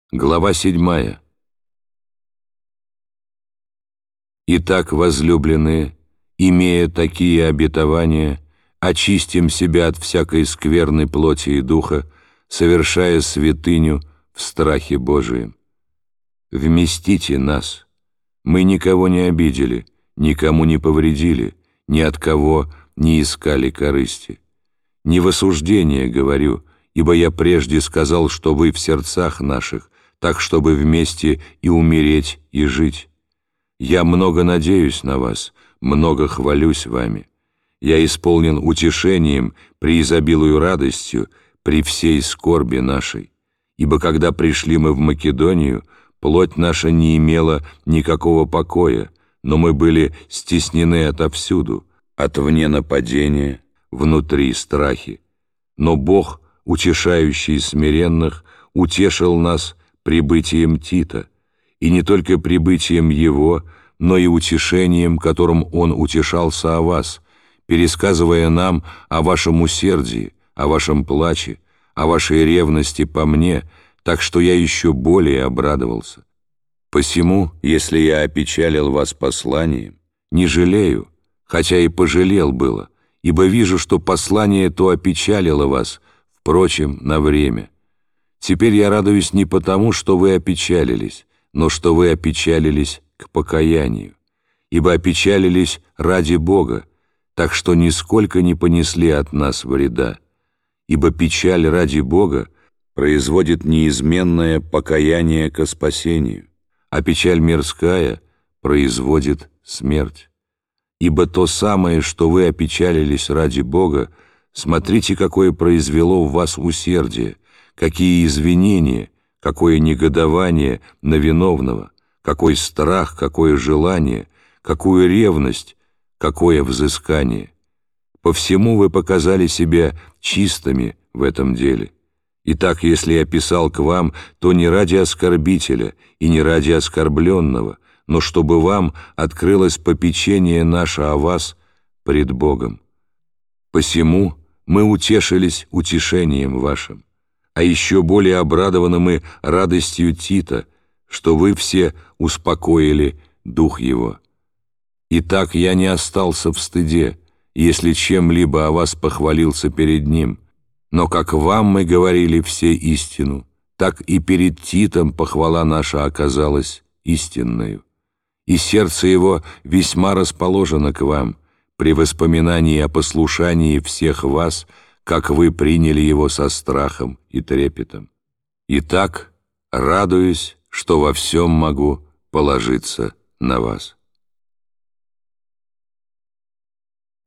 Глава 7. Итак, возлюбленные, имея такие обетования, очистим себя от всякой скверной плоти и духа, совершая святыню в страхе Божием. Вместите нас. Мы никого не обидели, никому не повредили, ни от кого не искали корысти. Не в осуждение говорю, ибо я прежде сказал, что вы в сердцах наших, так, чтобы вместе и умереть, и жить. Я много надеюсь на вас, много хвалюсь вами. Я исполнен утешением, преизобилую радостью, при всей скорби нашей. Ибо когда пришли мы в Македонию, плоть наша не имела никакого покоя, но мы были стеснены отовсюду, отвне нападения, внутри страхи. Но Бог, утешающий смиренных, утешил нас прибытием Тита, и не только прибытием его, но и утешением, которым он утешался о вас, пересказывая нам о вашем усердии, о вашем плаче, о вашей ревности по мне, так что я еще более обрадовался. Посему, если я опечалил вас посланием, не жалею, хотя и пожалел было, ибо вижу, что послание то опечалило вас, впрочем, на время. Теперь я радуюсь не потому, что вы опечалились, но что вы опечалились к покаянию, ибо опечалились ради Бога, так что нисколько не понесли от нас вреда, ибо печаль ради Бога производит неизменное покаяние ко спасению, а печаль мирская производит смерть. Ибо то самое, что вы опечалились ради Бога, смотрите, какое произвело в вас усердие, какие извинения, какое негодование на виновного, какой страх, какое желание, какую ревность, какое взыскание. По всему вы показали себя чистыми в этом деле. Итак, если я писал к вам, то не ради оскорбителя и не ради оскорбленного, но чтобы вам открылось попечение наше о вас пред Богом. Посему мы утешились утешением вашим, а еще более обрадованы мы радостью Тита, что вы все успокоили дух его. Итак, я не остался в стыде, если чем-либо о вас похвалился перед ним, но как вам мы говорили все истину, так и перед Титом похвала наша оказалась истинною. И сердце его весьма расположено к вам, при воспоминании о послушании всех вас, как вы приняли его со страхом и трепетом. Итак, радуюсь, что во всем могу положиться на вас.